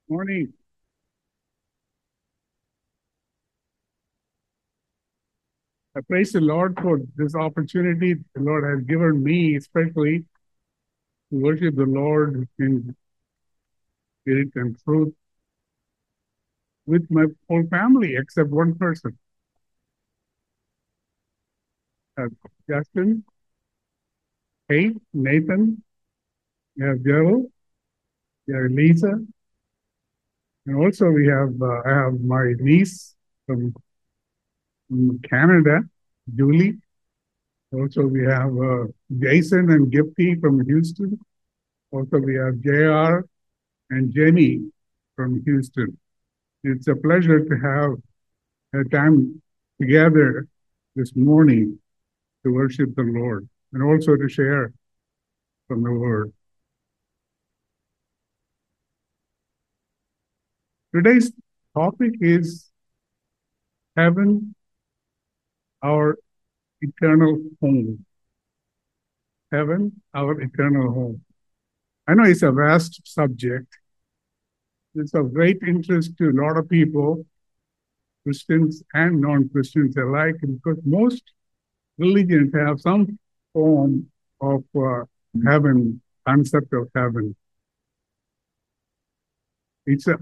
Morning. I praise the Lord for this opportunity the Lord has given me, especially to worship the Lord in spirit and truth with my whole family, except one person. Justin, Kate, Nathan, we have Gerald, we have Lisa, and also I have my niece from Canada, Julie. Also, we have Jason and Gifty from Houston. Also, we have JR and Jenny from Houston. It's a pleasure to have a time together this morning to worship the Lord and also to share from the Word. Today's topic is heaven, our eternal home. Heaven, our eternal home. I know it's a vast subject. It's of great interest to a lot of people, Christians and non-Christians alike, because most religions have some form of heaven, concept of heaven. It's the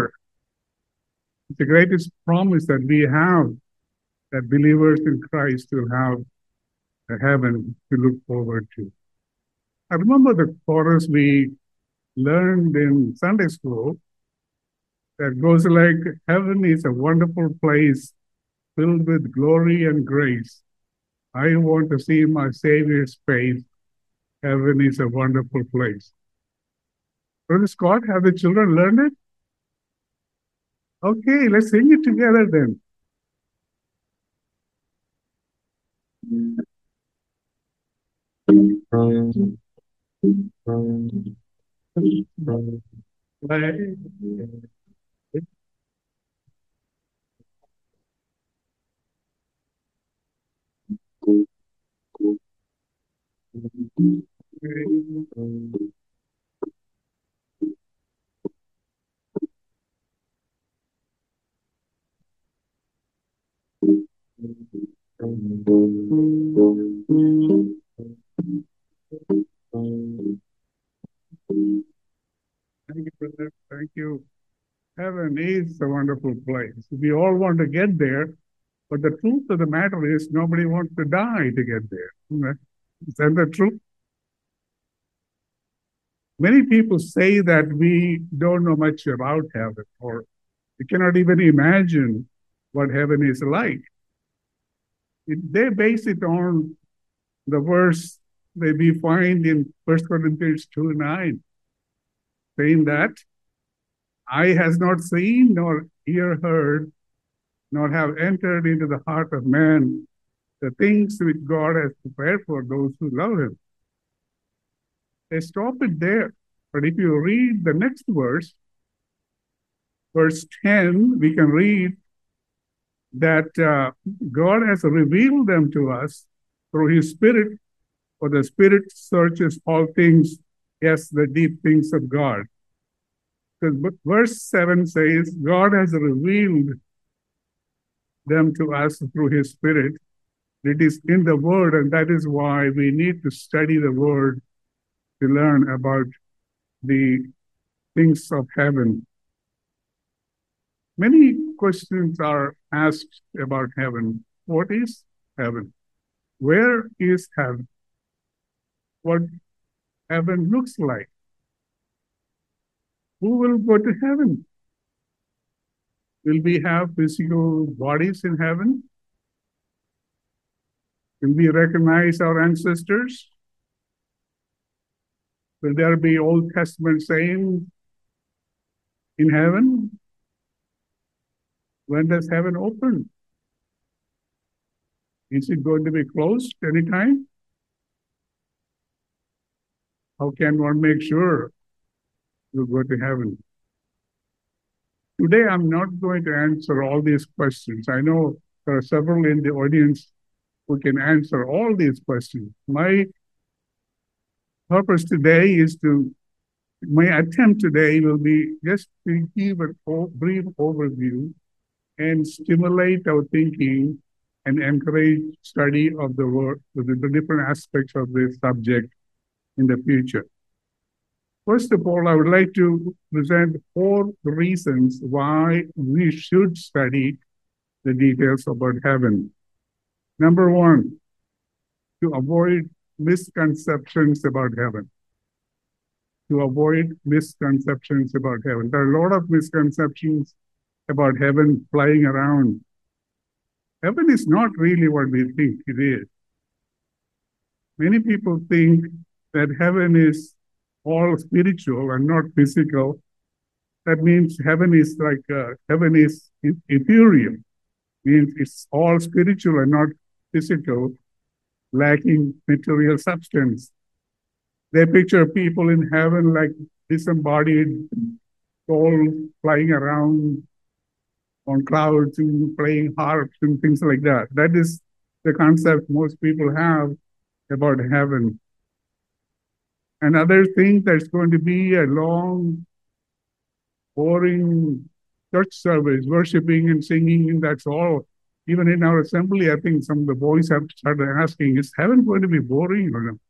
greatest promise that we have, that believers in Christ will have a heaven to look forward to. I remember the chorus we learned in Sunday school that goes like, heaven is a wonderful place filled with glory and grace. I want to see my Savior's face. Heaven is a wonderful place. Brother Scott, have the children learned it? Okay, let's sing it together then. Thank you, brother. Thank you. Heaven is a wonderful place. We all want to get there, but the truth of the matter is nobody wants to die to get there. Is that the truth? Many people say that we don't know much about heaven, or we cannot even imagine what heaven is like. They base it on the verse that we find in 1 Corinthians 2:9, saying that eye has not seen, nor ear heard, nor have entered into the heart of man the things which God has prepared for those who love him. They stop it there. But if you read the next verse 10, we can read that God has revealed them to us through his Spirit, for the Spirit searches all things, yes, the deep things of God. Because verse 7 says, God has revealed them to us through his Spirit. It is in the Word, and that is why we need to study the Word to learn about the things of heaven. Many questions are asked about heaven. What is heaven? Where is heaven? What heaven looks like? Who will go to heaven? Will we have physical bodies in heaven? Will we recognize our ancestors? Will there be Old Testament saints in heaven? When does heaven open? Is it going to be closed anytime? How can one make sure we'll go to heaven? Today, I'm not going to answer all these questions. I know there are several in the audience who can answer all these questions. My purpose today is to My attempt today will be just to give a brief overview and stimulate our thinking and encourage study of the work, the different aspects of this subject in the future. First of all, I would like to present 4 reasons why we should study the details about heaven. Number 1, to avoid misconceptions about heaven. To avoid misconceptions about heaven. There are a lot of misconceptions about heaven flying around. Heaven is not really what we think it is. Many people think that heaven is all spiritual and not physical. That means heaven is ethereal. Means it's all spiritual and not physical, lacking material substance. They picture people in heaven like disembodied souls flying around on clouds and playing harps and things like that. That is the concept most people have about heaven. And others think there's going to be a long, boring church service, worshiping and singing, and that's all. Even in our assembly, I think some of the boys have started asking, is heaven going to be boring or not?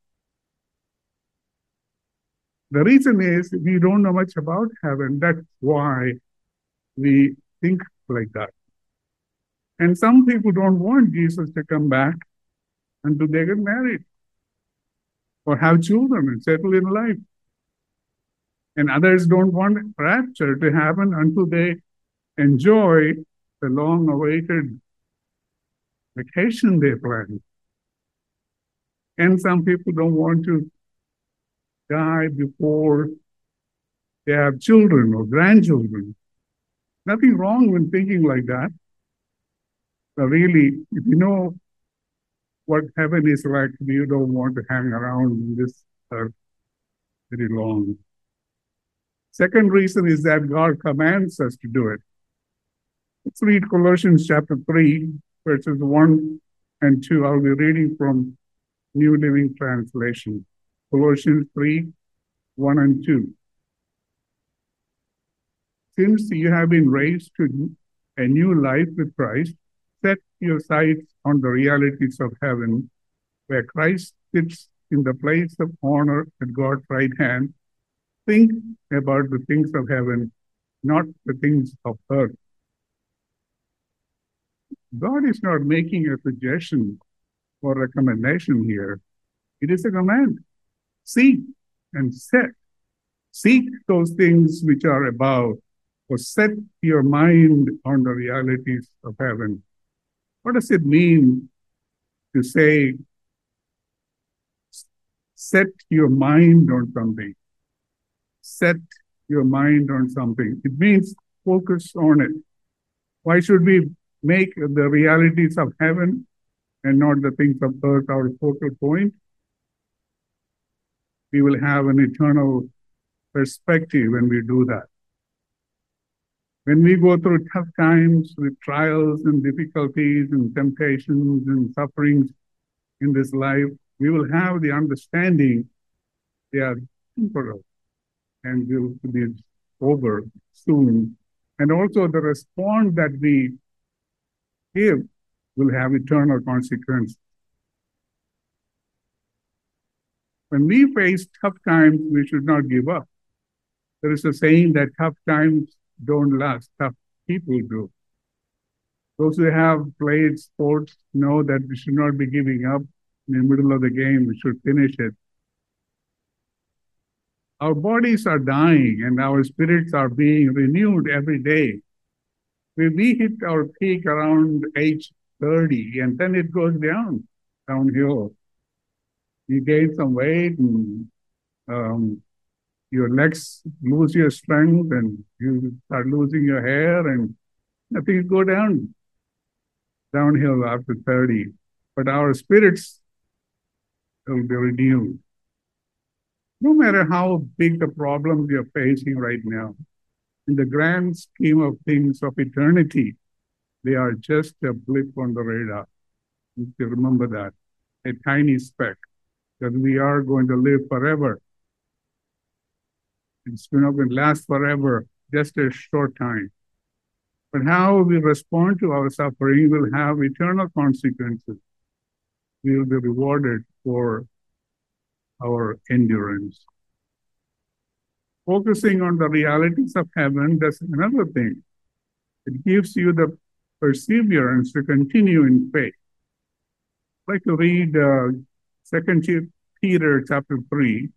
The reason is we don't know much about heaven. That's why we think like that. And some people don't want Jesus to come back until they get married or have children and settle in life. And others don't want rapture to happen until they enjoy the long-awaited vacation they plan. And some people don't want to die before they have children or grandchildren. Nothing wrong with thinking like that. But really, if you know what heaven is like, you don't want to hang around in this earth very long. Second reason is that God commands us to do it. Let's read Colossians chapter 3, verses 1 and 2. I'll be reading from New Living Translation. Colossians 3, 1 and 2. Since you have been raised to a new life with Christ, set your sights on the realities of heaven, where Christ sits in the place of honor at God's right hand. Think about the things of heaven, not the things of earth. God is not making a suggestion or recommendation here. It is a command. Seek and set. Seek those things which are above, or set your mind on the realities of heaven. What does it mean to say, set your mind on something? Set your mind on something. It means focus on it. Why should we make the realities of heaven and not the things of earth our focal point? We will have an eternal perspective when we do that. When we go through tough times with trials and difficulties and temptations and sufferings in this life, we will have the understanding they are temporal and will be over soon. And also the response that we give will have eternal consequences. When we face tough times, we should not give up. There is a saying that tough times don't last, tough people do. Those who have played sports know that we should not be giving up in the middle of the game. We should finish it. Our bodies are dying and our spirits are being renewed every day. We hit our peak around age 30 and then it goes downhill. You gain some weight and your legs lose your strength and you start losing your hair and things go downhill after 30. But our spirits will be renewed. No matter how big the problems you're facing right now, in the grand scheme of things of eternity, they are just a blip on the radar. You have to remember that, a tiny speck, that we are going to live forever. It's not going to last forever, just a short time. But how we respond to our suffering will have eternal consequences. We will be rewarded for our endurance. Focusing on the realities of heaven, that's another thing. It gives you the perseverance to continue in faith. I'd like to read 2 Peter chapter 3.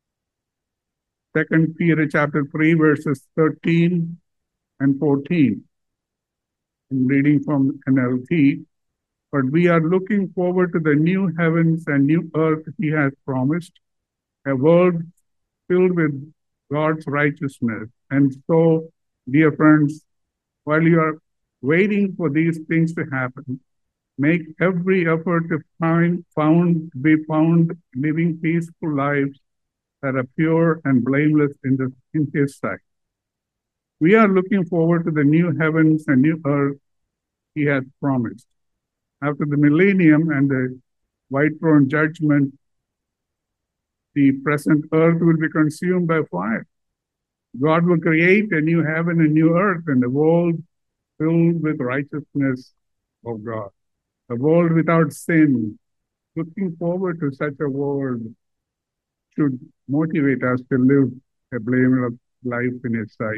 2 Peter chapter 3, verses 13 and 14. I'm reading from NLT. But we are looking forward to the new heavens and new earth he has promised, a world filled with God's righteousness. And so, dear friends, while you are waiting for these things to happen, make every effort to be found living peaceful lives that are pure and blameless in his sight. We are looking forward to the new heavens and new earth he has promised. After the millennium and the white throne judgment, the present earth will be consumed by fire. God will create a new heaven and new earth and a world filled with righteousness of God. A world without sin. Looking forward to such a world should motivate us to live a blameless life in his sight.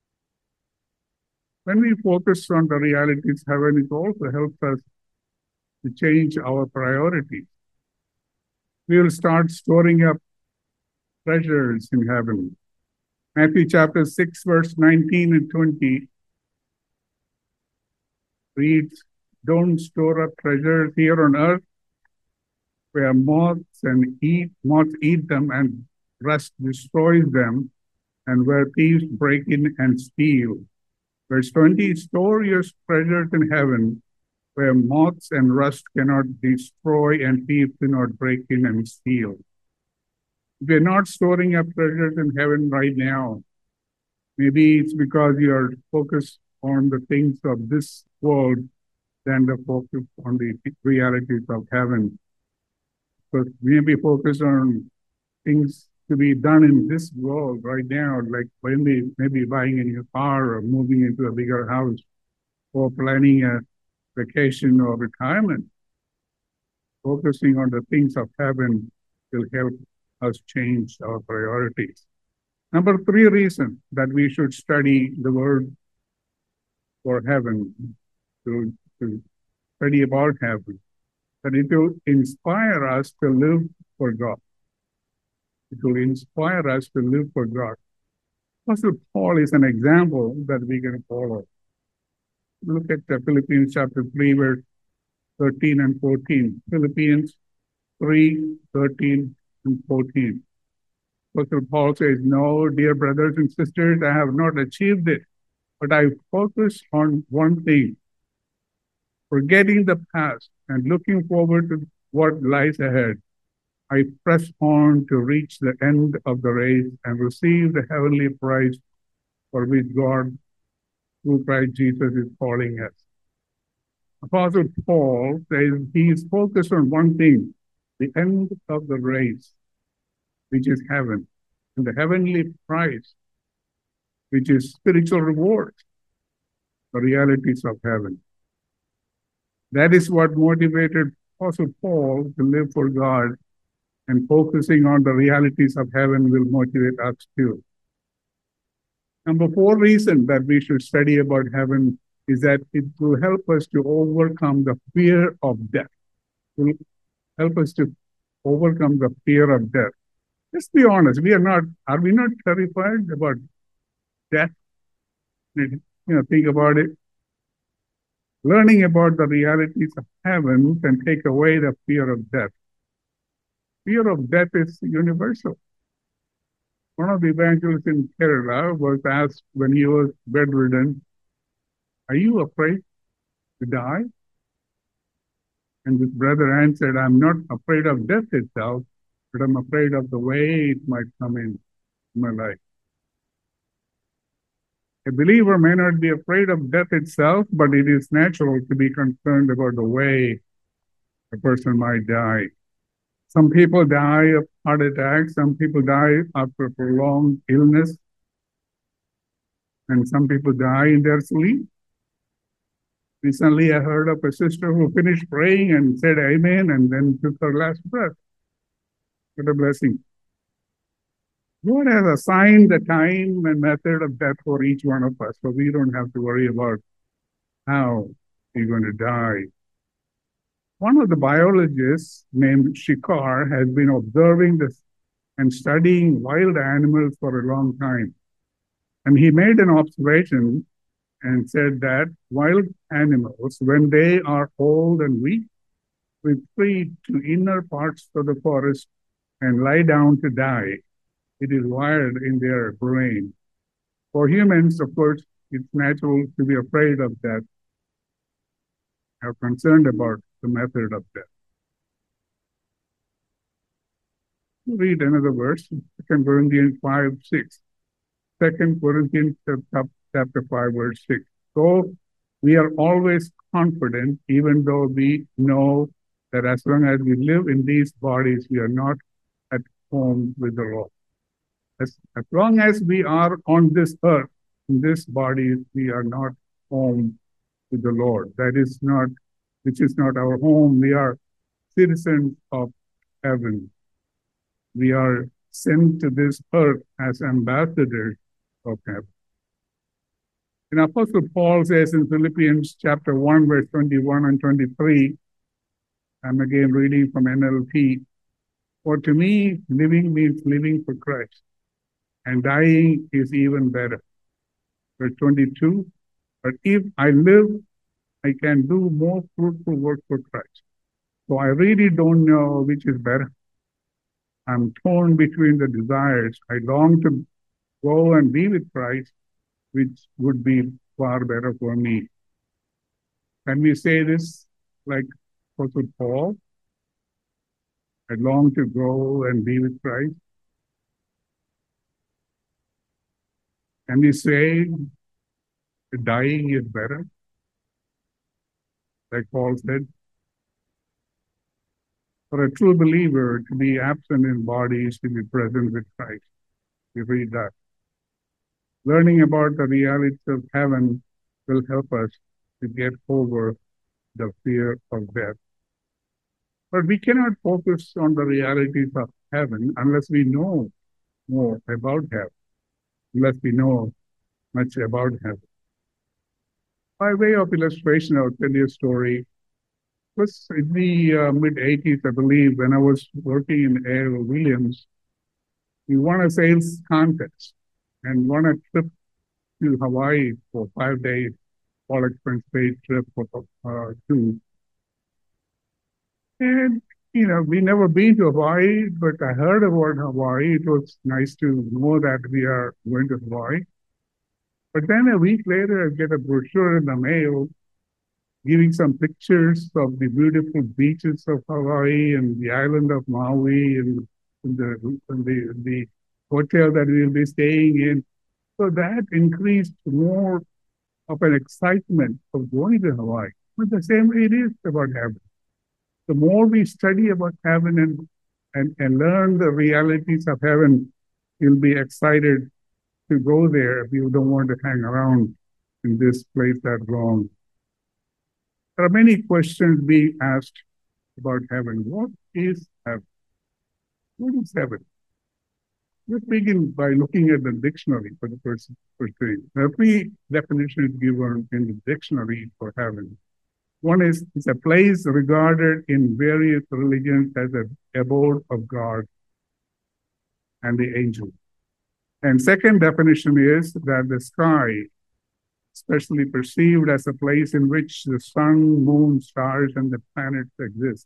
When we focus on the realities of heaven, it also helps us to change our priorities. We will start storing up treasures in heaven. Matthew chapter 6, verse 19 and 20 reads, "Don't store up treasures here on earth where moths eat them and rust destroys them, and where thieves break in and steal." Verse 20, "Store your treasures in heaven where moths and rust cannot destroy and thieves do not break in and steal." If you're not storing up treasures in heaven right now, maybe it's because you're focused on the things of this world than the focus on the realities of heaven. So maybe focus on things to be done in this world right now, like maybe buying a new car or moving into a bigger house or planning a vacation or retirement. Focusing on the things of heaven will help us change our priorities. Number 3 reason that we should study the word for heaven, to study about heaven, that it will inspire us to live for God. It will inspire us to live for God. Apostle Paul is an example that we can follow. Look at Philippians chapter 3, verse 13 and 14. Philippians 3, 13 and 14. Apostle Paul says, "No, dear brothers and sisters, I have not achieved it, but I focus on one thing, forgetting the past and looking forward to what lies ahead. I press on to reach the end of the race and receive the heavenly prize for which God, through Christ Jesus, is calling us." Apostle Paul says he is focused on one thing, the end of the race, which is heaven, and the heavenly prize, which is spiritual reward, the realities of heaven. That is what motivated Apostle Paul to live for God, and focusing on the realities of heaven will motivate us too. Number 4 reason that we should study about heaven is that it will help us to overcome the fear of death. It will help us to overcome the fear of death. Let's be honest, are we not terrified about death? Think about it. Learning about the realities of heaven can take away the fear of death. Fear of death is universal. One of the evangelists in Kerala was asked when he was bedridden, "Are you afraid to die?" And this brother answered, "I'm not afraid of death itself, but I'm afraid of the way it might come in my life." A believer may not be afraid of death itself, but it is natural to be concerned about the way a person might die. Some people die of heart attacks. Some people die after prolonged illness. and some people die in their sleep. Recently, I heard of a sister who finished praying and said amen and then took her last breath. What a blessing. God has assigned the time and method of death for each one of us, so we don't have to worry about how we're going to die. One of the biologists named Shikar has been observing this and studying wild animals for a long time. And he made an observation and said that wild animals, when they are old and weak, retreat to inner parts of the forest and lie down to die. It is wired in their brain. For humans, of course, it's natural to be afraid of death, are concerned about the method of death. Read another verse, 2 Corinthians 5:6. 2 Corinthians chapter 5, verse 6. So we are always confident, even though we know that as long as we live in these bodies, we are not at home with the Lord. As long as we are on this earth, in this body, we are not home with the Lord. That is not, which is not our home. We are citizens of heaven. We are sent to this earth as ambassadors of heaven. And Apostle Paul says in Philippians chapter 1, verse 21 and 23, I'm again reading from NLT, for to me, living means living for Christ, and dying is even better. Verse 22, but if I live, I can do more fruitful work for Christ. So I really don't know which is better. I'm torn between the desires. I long to go and be with Christ, which would be far better for me. Can we say this like Apostle Paul? I long to go and be with Christ. Can we say dying is better? Like Paul said, for a true believer, to be absent in body is to be present with Christ. We read that. Learning about the realities of heaven will help us to get over the fear of death. But we cannot focus on the realities of heaven unless we know more about heaven, unless we know much about heaven. By way of illustration, I'll tell you a story. It was in the mid-80s, I believe, when I was working in A.L. Williams. We won a sales contest and won a trip to Hawaii for 5 days, all expense paid trip for two. And, you know, we never been to Hawaii, but I heard about Hawaii. It was nice to know that we are going to Hawaii. But then a week later, I get a brochure in the mail giving some pictures of the beautiful beaches of Hawaii and the island of Maui and the hotel that we'll be staying in. So that increased more of an excitement of going to Hawaii. But the same way it is about heaven. The more we study about heaven and learn the realities of heaven, you'll be excited to go there if you don't want to hang around in this place that long. There are many questions being asked about heaven. What is heaven? What is heaven? Let's begin by looking at the dictionary for the first thing. There are three definitions given in the dictionary for heaven. One is it's a place regarded in various religions as an abode of God and the angels. And second definition is that the sky, especially perceived as a place in which the sun, moon, stars, and the planets exist.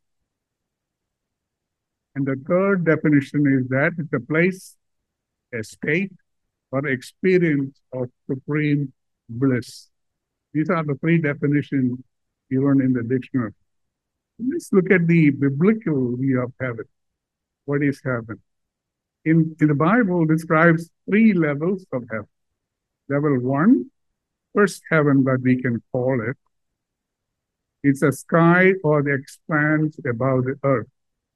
And the third definition is that it's a place, a state, or experience of supreme bliss. These are the three definitions given in the dictionary. Let's look at the biblical view of heaven. What is heaven? In the Bible, it describes three levels of heaven. Level one, first heaven that we can call it. It's a sky or the expanse above the earth.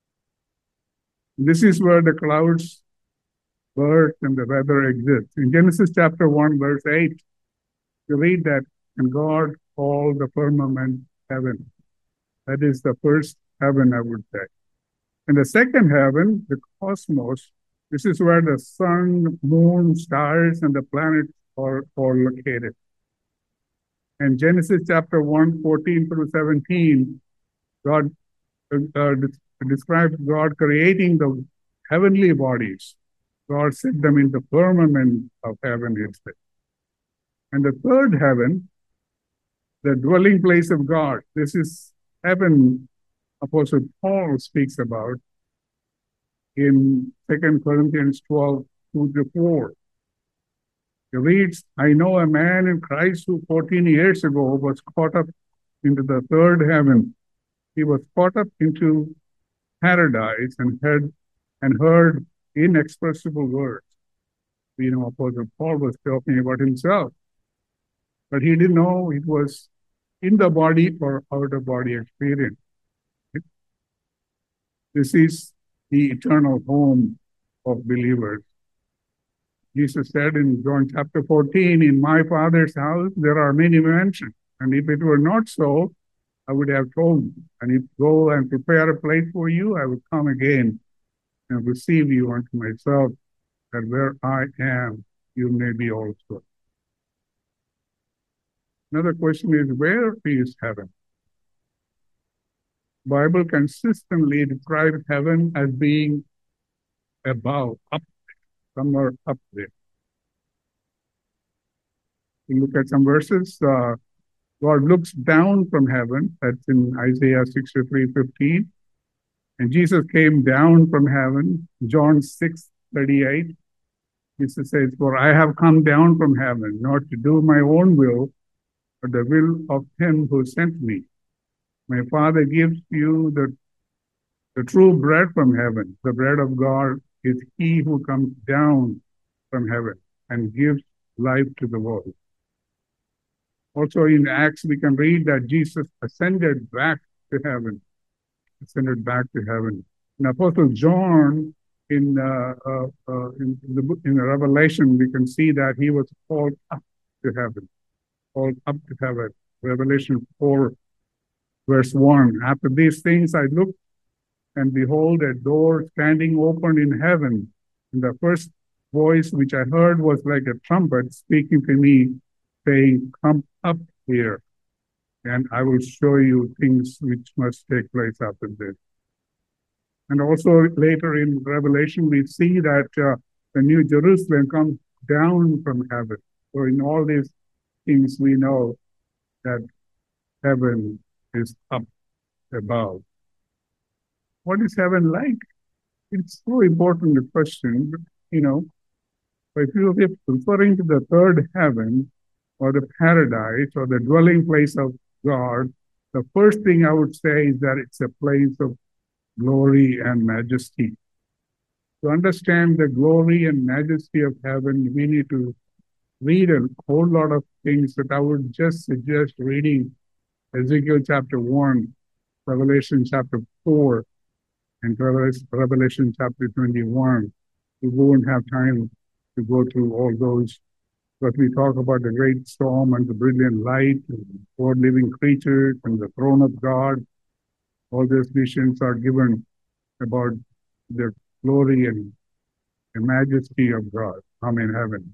This is where the clouds, birds, and the weather exist. In Genesis chapter 1, verse 8, You read that, and God called the firmament heaven. That is the first heaven, I would say. And the second heaven, the cosmos, this is where the sun, moon, stars, and the planets are located. And Genesis chapter 1, 14 through 17, God describes God creating the heavenly bodies. God set them in the firmament of heaven, it says. And the third heaven, the dwelling place of God. This is heaven Apostle Paul speaks about in 2 Corinthians 12, 2-4. He reads, I know a man in Christ who 14 years ago was caught up into the third heaven. He was caught up into paradise and heard inexpressible words. We know Apostle Paul was talking about himself, but he didn't know it was in the body or out of body experience. This is the eternal home of believers. Jesus said in John chapter 14, in my Father's house there are many mansions, and if it were not so, I would have told you. And if go and prepare a place for you, I will come again and receive you unto myself, that where I am, you may be also. Another question is, where is heaven? Bible consistently describes heaven as being above, up there, somewhere up there. We look at some verses. God looks down from heaven. That's in Isaiah 63:15. And Jesus came down from heaven. John 6:38. Jesus says, for I have come down from heaven, not to do my own will, but the will of him who sent me. My Father gives you the true bread from heaven. The bread of God is he who comes down from heaven and gives life to the world. Also in Acts, we can read that Jesus ascended back to heaven. Ascended back to heaven. In Apostle John, in the Revelation, we can see that he was called up to heaven. Called up to heaven. Revelation 4, verse 1. After these things I looked, and behold, a door standing open in heaven. And the first voice which I heard was like a trumpet speaking to me, saying, come up here, and I will show you things which must take place after this. And also later in Revelation, we see that the New Jerusalem comes down from heaven. So in all these things, we know that heaven is up above. What is heaven like? It's so important a question, but if you are referring to the third heaven, or the paradise, or the dwelling place of God, the first thing I would say is that it's a place of glory and majesty. To understand the glory and majesty of heaven, we need to read a whole lot of things that I would just suggest reading Ezekiel chapter 1, Revelation chapter 4, and Revelation chapter 21. We won't have time to go through all those. But we talk about the great storm and the brilliant light, and 4 living creatures and the throne of God. All those visions are given about the glory and the majesty of God in heaven.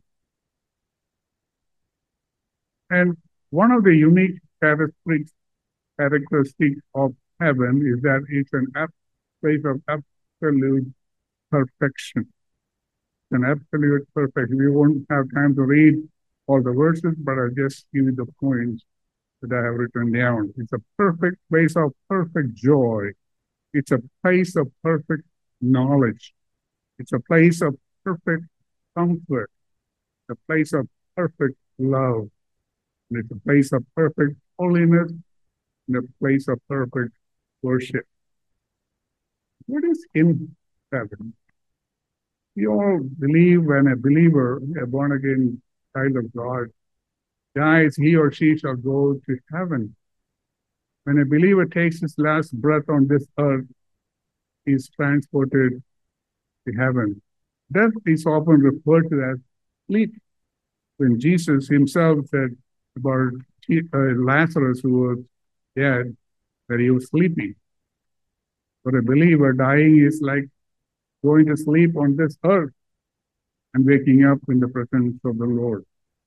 And one of the unique characteristics of heaven is that it's an place of absolute perfection. An absolute perfection. We won't have time to read all the verses, but I'll just give you the points that I have written down. It's a perfect place of perfect joy. It's a place of perfect knowledge. It's a place of perfect comfort. A place of perfect love. And it's a place of perfect holiness and a place of perfect worship. What is in heaven? We all believe when a believer, a born-again child of God, dies, he or she shall go to heaven. When a believer takes his last breath on this earth, he is transported to heaven. Death is often referred to as sleep. When Jesus himself said, about Lazarus who was dead, that he was sleeping. For a believer, dying is like going to sleep on this earth and waking up in the presence of the Lord.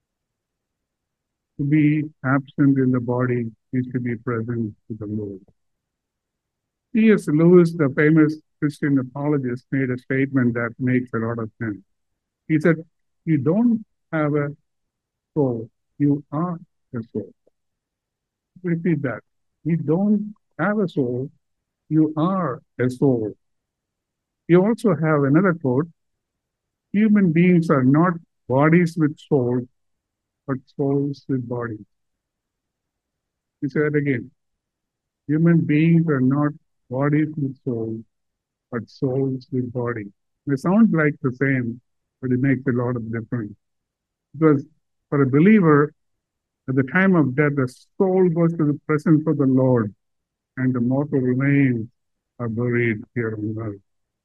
To be absent in the body is to be present with the Lord. C.S. Lewis, the famous Christian apologist, made a statement that makes a lot of sense. He said, "You don't have a soul, you are a soul." Repeat that. You don't have a soul, you are a soul. You also have another quote: human beings are not bodies with souls, but souls with bodies. He said again, human beings are not bodies with souls, but souls with bodies. They sound like the same, but it makes a lot of difference. Because for a believer, at the time of death, the soul goes to the presence of the Lord, and the mortal remains are buried here on earth.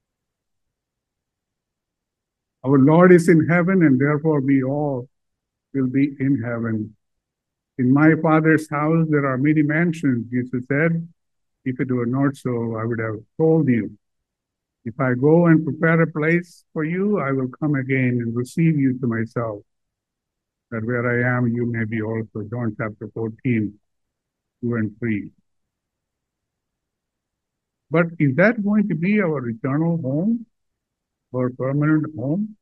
Our Lord is in heaven, and therefore we all will be in heaven. In my Father's house there are many mansions, Jesus said. If it were not so, I would have told you. If I go and prepare a place for you, I will come again and receive you to myself, that where I am, you may be also. John chapter 14, 2 and 3. But is that going to be our eternal home, our permanent home?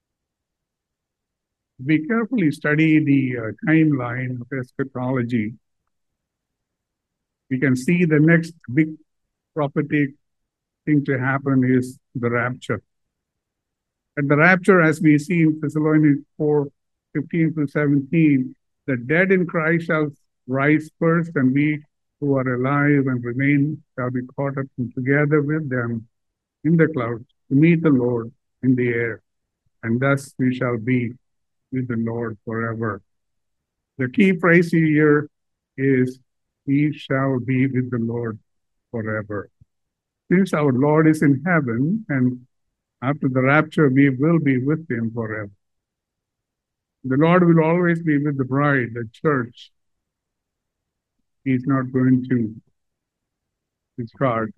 We carefully study the timeline of eschatology. We can see the next big prophetic thing to happen is the rapture. At the rapture, as we see in Thessalonians 4:15-17, the dead in Christ shall rise first, and we who are alive and remain shall be caught up together with them in the clouds to meet the Lord in the air, and thus we shall be with the Lord forever. The key phrase here is, we shall be with the Lord forever. Since our Lord is in heaven, and after the rapture, we will be with him forever. The Lord will always be with the bride, the church. He's not going to discard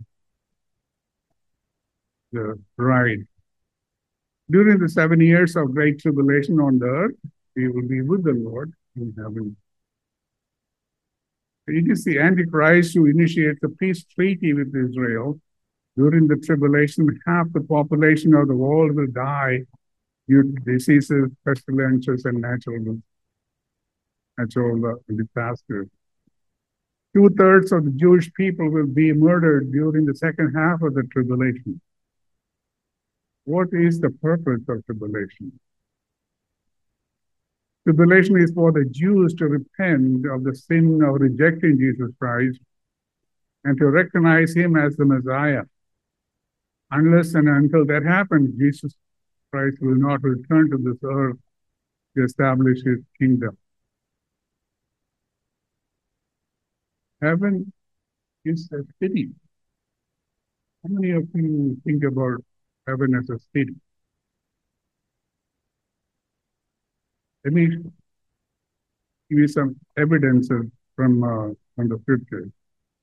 the bride. During the 7 years of great tribulation on the earth, we will be with the Lord in heaven. It is the Antichrist who initiates a peace treaty with Israel. During the tribulation, half the population of the world will die due to diseases, pestilences, and natural disasters. 2/3 of the Jewish people will be murdered during the second half of the tribulation. What is the purpose of tribulation? Tribulation is for the Jews to repent of the sin of rejecting Jesus Christ and to recognize him as the Messiah. Unless and until that happens, Jesus Christ will not return to this earth to establish his kingdom. Heaven is a city. How many of you think about heaven as a city? Let me give you some evidences from the scriptures.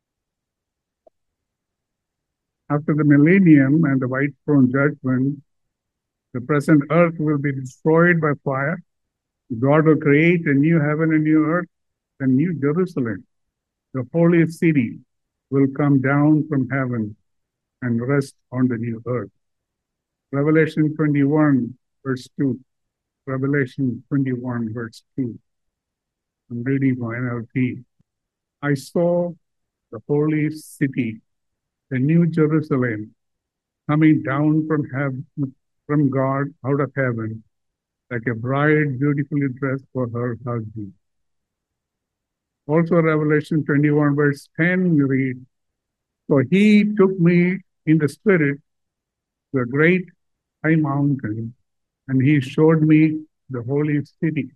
After the millennium and the white throne judgment, the present earth will be destroyed by fire. God will create a new heaven and new earth, and new Jerusalem, the holy city, will come down from heaven and rest on the new earth. Revelation 21, verse 2. Revelation 21, verse 2. I'm reading from NLT. I saw the holy city, the new Jerusalem, coming down from God out of heaven, like a bride beautifully dressed for her husband. Also, Revelation 21, verse 10, we read, so he took me in the spirit to a great high mountain, and he showed me the holy city,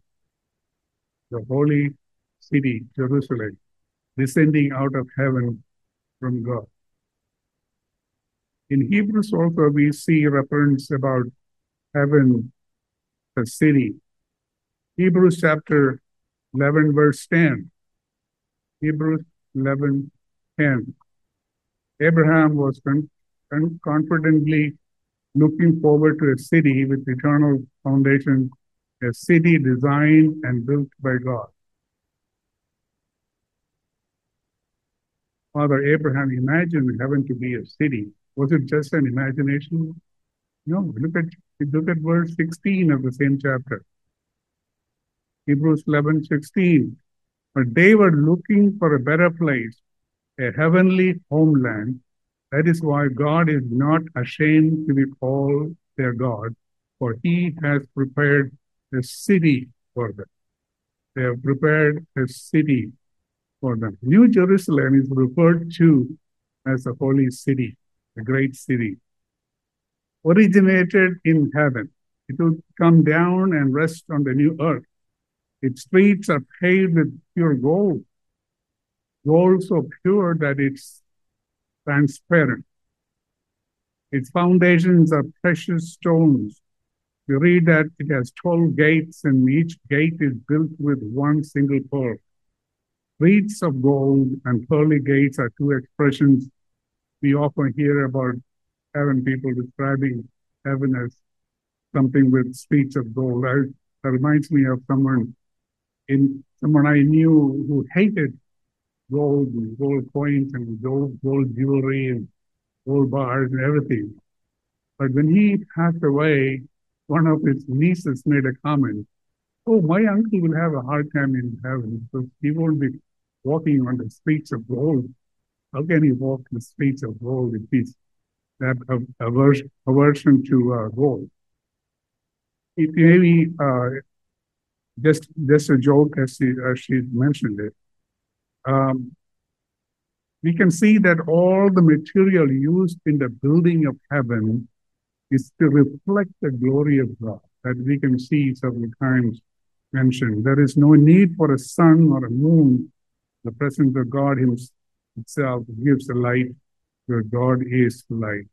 Jerusalem, descending out of heaven from God. In Hebrews also we see reference about heaven, the city. Hebrews chapter 11 verse 10. Hebrews 11:10. Abraham was confidently looking forward to a city with eternal foundation, a city designed and built by God. Father Abraham imagined heaven to be a city. Was it just an imagination? No. Look at verse 16 of the same chapter. Hebrews 11:16. But they were looking for a better place, a heavenly homeland. That is why God is not ashamed to be called their God, for he has prepared a city for them. They have prepared a city for them. New Jerusalem is referred to as a holy city, a great city, originated in heaven. It will come down and rest on the new earth. Its streets are paved with pure gold, gold so pure that it's transparent. Its foundations are precious stones. You read that it has 12 gates, and each gate is built with one single pearl. Streets of gold and pearly gates are two expressions we often hear about heaven, people describing heaven as something with streets of gold. That reminds me of someone I knew who hated gold and gold coins and gold jewelry and gold bars and everything. But when he passed away, one of his nieces made a comment, "Oh, my uncle will have a hard time in heaven because he won't be walking on the streets of gold. How can he walk the streets of gold if he's that aversion to gold?" It may be just a joke, as she mentioned it. We can see that all the material used in the building of heaven is to reflect the glory of God, that we can see several times mentioned. There is no need for a sun or a moon. The presence of God himself gives the light, where God is light.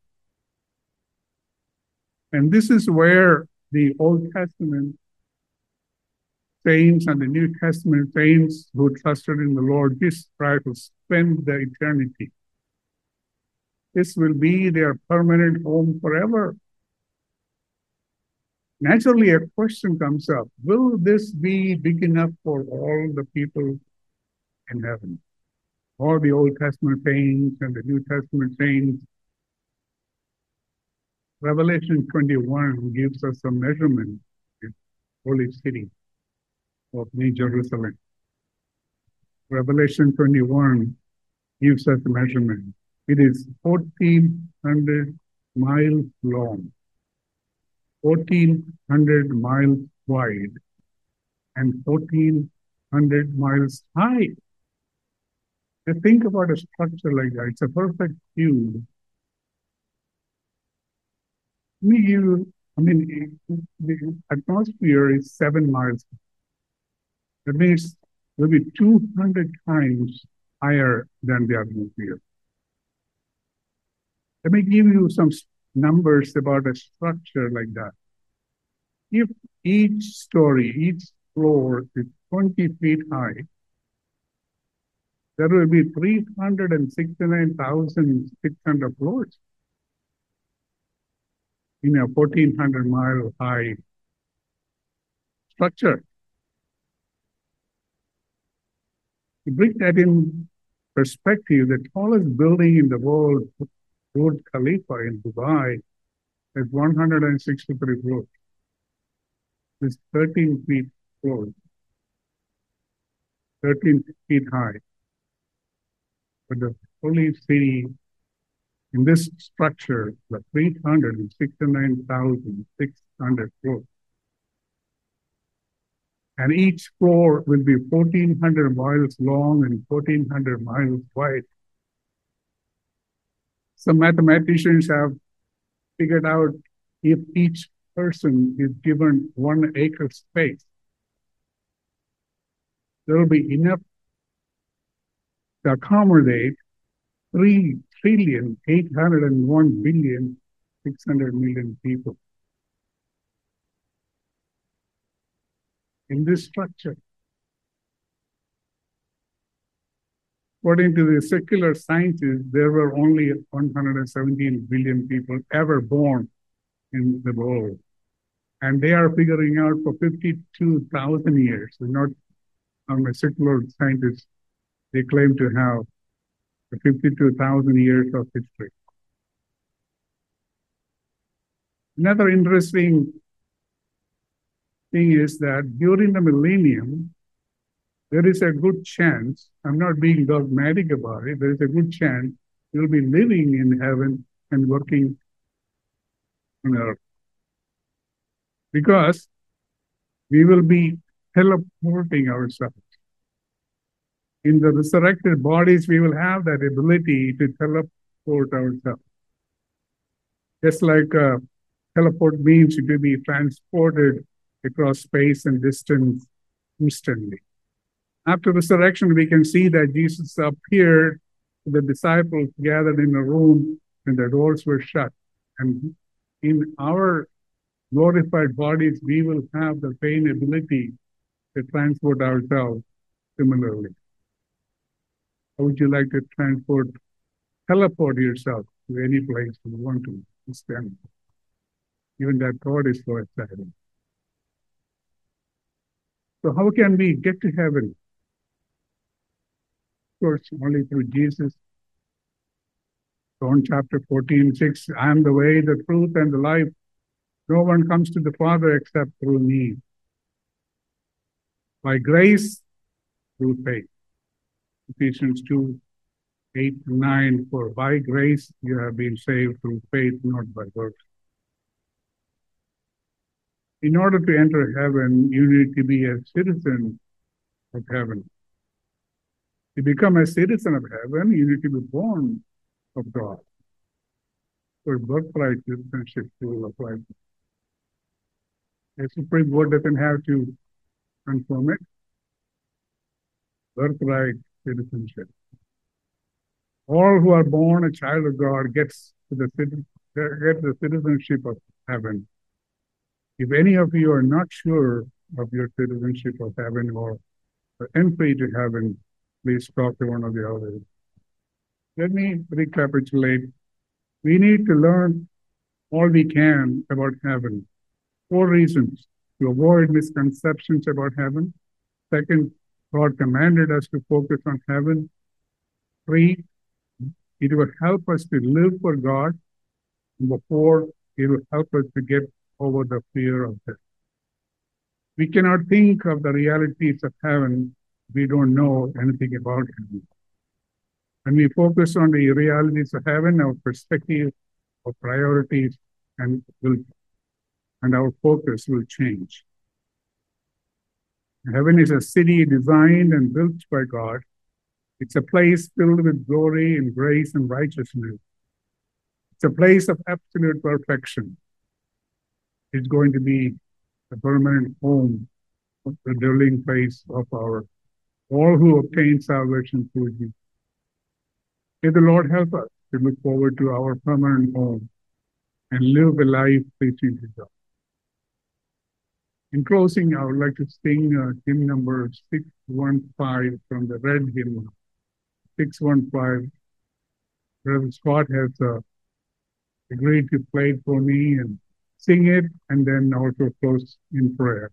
And this is where the Old Testament saints and the New Testament saints who trusted in the Lord Jesus Christ will spend their eternity. This will be their permanent home forever. Naturally, a question comes up: will this be big enough for all the people in heaven? All the Old Testament saints and the New Testament saints. Revelation 21 gives us a measurement of the holy city of New Jerusalem. Revelation 21 gives us a measurement. It is 1,400 miles long, 1,400 miles wide, and 1,400 miles high. Now think about a structure like that. It's a perfect cube. The atmosphere is 7 miles. That means it will be 200 times higher than the atmosphere. Let me give you some numbers about a structure like that. If each story, each floor is 20 feet high, there will be 369,600 floors in a 1,400-mile high structure. To bring that in perspective, the tallest building in the world, Burj Khalifa in Dubai, is 163 floors. It's 13 feet floors, 13 feet high. But the holy city in this structure, the 369,600 floors. And each floor will be 1,400 miles long and 1,400 miles wide. Some mathematicians have figured out if each person is given 1 acre space, there will be enough to accommodate 3,801,600,000,000 people in this structure. According to the secular scientists, there were only 117 billion people ever born in the world. And they are figuring out for 52,000 years. Not a secular scientists, they claim to have 52,000 years of history. Another interesting thing is that during the millennium, there is a good chance, I'm not being dogmatic about it, there is a good chance you'll be living in heaven and working on earth. Because we will be teleporting ourselves. In the resurrected bodies, we will have that ability to teleport ourselves. Just like teleport means you can be transported across space and distance instantly. After resurrection, we can see that Jesus appeared to the disciples gathered in a room and the doors were shut. And in our glorified bodies, we will have the same ability to transport ourselves similarly. How would you like to teleport yourself to any place you want to spend? Even that thought is so exciting. So how can we get to heaven? Of course, only through Jesus. John chapter 14:6, I am the way, the truth, and the life. No one comes to the Father except through me. By grace, through faith. Ephesians 2:8-9, for by grace you have been saved through faith, not by works. In order to enter heaven, you need to be a citizen of heaven. To become a citizen of heaven, you need to be born of God. For birthright citizenship will apply. The Supreme Court doesn't have to confirm it. Birthright citizenship. All who are born a child of God get the citizenship of heaven. If any of you are not sure of your citizenship of heaven or entry to heaven, please talk to one of the elders. Let me recapitulate. We need to learn all we can about heaven. 4 reasons: to avoid misconceptions about heaven. Second, God commanded us to focus on heaven. 3, it will help us to live for God. Number 4, it will help us to get over the fear of death. We cannot think of the realities of heaven if we don't know anything about heaven. When we focus on the realities of heaven, our perspective, our priorities, and our focus will change. Heaven is a city designed and built by God. It's a place filled with glory and grace and righteousness. It's a place of absolute perfection. It's going to be a permanent home, the dwelling place of all who obtain salvation through Jesus. May the Lord help us to look forward to our permanent home and live a life pleasing to God. In closing, I would like to sing hymn number 615 from the red hymn, 615. Brother Scott has agreed to play it for me and sing it, and then also close in prayer.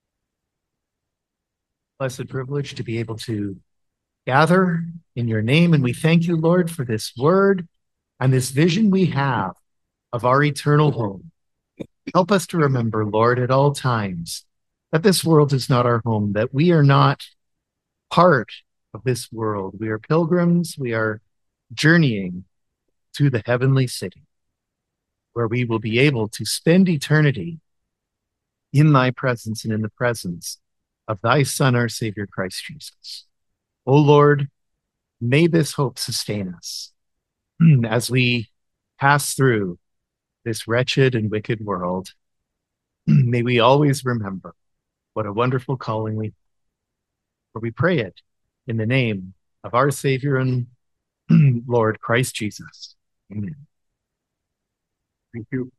Blessed privilege to be able to gather in your name, and we thank you, Lord, for this word and this vision we have of our eternal home. Help us to remember, Lord, at all times that this world is not our home, that we are not part of this world. We are pilgrims. We are journeying to the heavenly city, where we will be able to spend eternity in thy presence and in the presence of thy Son, our Savior, Christ Jesus. O Lord, may this hope sustain us as we pass through this wretched and wicked world. May we always remember what a wonderful calling we have. For we pray it in the name of our Savior and Lord Christ Jesus. Amen. Thank you.